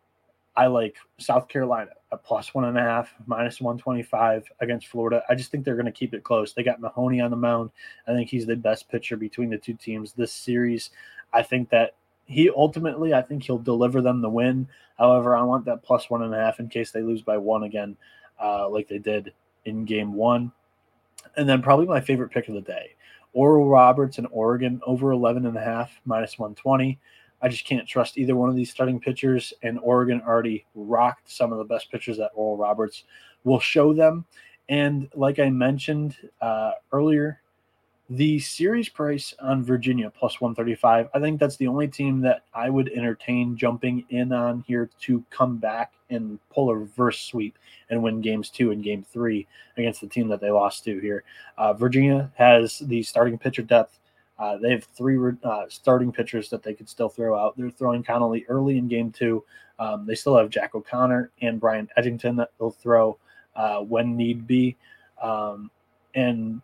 I like South Carolina at plus one and a half, minus one twenty-five against Florida. I just think they're going to keep it close. They got Mahoney on the mound. I think he's the best pitcher between the two teams this series. I think that he ultimately, I think he'll deliver them the win. However, I want that plus one and a half in case they lose by one again, uh, like they did in game one. And then probably my favorite pick of the day, Oral Roberts in Oregon, over eleven and a half, minus one twenty. I just can't trust either one of these starting pitchers, and Oregon already rocked some of the best pitchers that Oral Roberts will show them. And like I mentioned uh, earlier, the series price on Virginia, plus one thirty-five, I think that's the only team that I would entertain jumping in on here to come back and pull a reverse sweep and win games two and game three against the team that they lost to here. Uh, Virginia has the starting pitcher depth. Uh, they have three uh, starting pitchers that they could still throw out. They're throwing Connolly early in game two. Um, they still have Jack O'Connor and Brian Edgington that they'll throw uh, when need be. Um, and,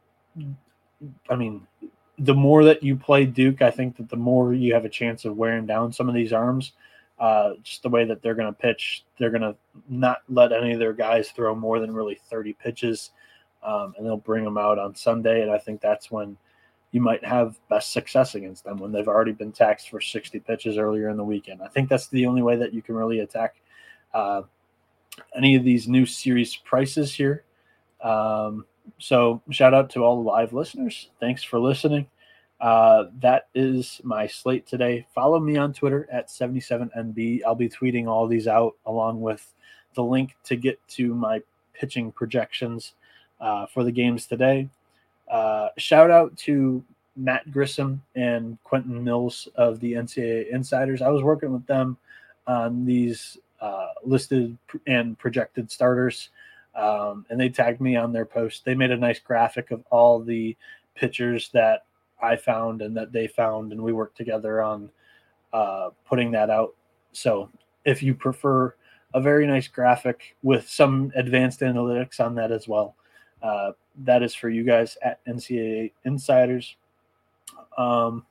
I mean, the more that you play Duke, I think that the more you have a chance of wearing down some of these arms. Uh, just the way that they're going to pitch, they're going to not let any of their guys throw more than really thirty pitches, um, and they'll bring them out on Sunday. And I think that's when you might have best success against them, when they've already been taxed for sixty pitches earlier in the weekend. I think that's the only way that you can really attack uh, any of these new series prices here. Um, so shout out to all the live listeners. Thanks for listening. Uh, that is my slate today. Follow me on Twitter at seventy-seven N B. I'll be tweeting all these out along with the link to get to my pitching projections uh, for the games today. Uh, shout out to Matt Grissom and Quentin Mills of the N C double A Insiders. I was working with them on these uh, listed and projected starters, um, and they tagged me on their post. They made a nice graphic of all the pitchers that I found and that they found, and we worked together on uh, putting that out. So if you prefer a very nice graphic with some advanced analytics on that as well, uh, that is for you guys at N C double A Insiders. Um,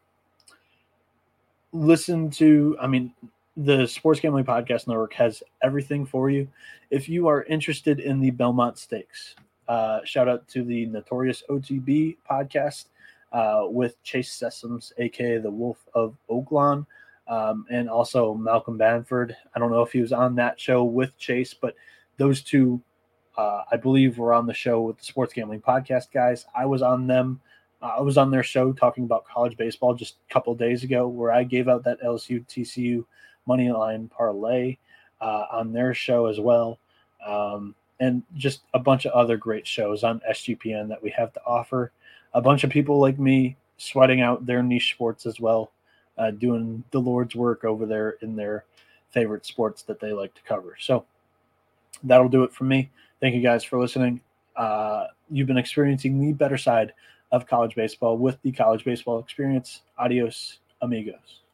listen to, I mean, the Sports Gambling Podcast Network has everything for you. If you are interested in the Belmont Stakes, uh, shout out to the Notorious O T B podcast. Uh, with Chase Sessoms, a k a the Wolf of Oaklawn, um, and also Malcolm Banford. I don't know if he was on that show with Chase, but those two, uh, I believe, were on the show with the Sports Gambling Podcast guys. I was on them. Uh, I was on their show talking about college baseball just a couple days ago, where I gave out that L S U T C U money line parlay uh, on their show as well. Um, and just a bunch of other great shows on S G P N that we have to offer. A bunch of people like me sweating out their niche sports as well, uh, doing the Lord's work over there in their favorite sports that they like to cover. So that'll do it from me. Thank you guys for listening. Uh, you've been experiencing the better side of college baseball with the College Baseball Experience. Adios, amigos.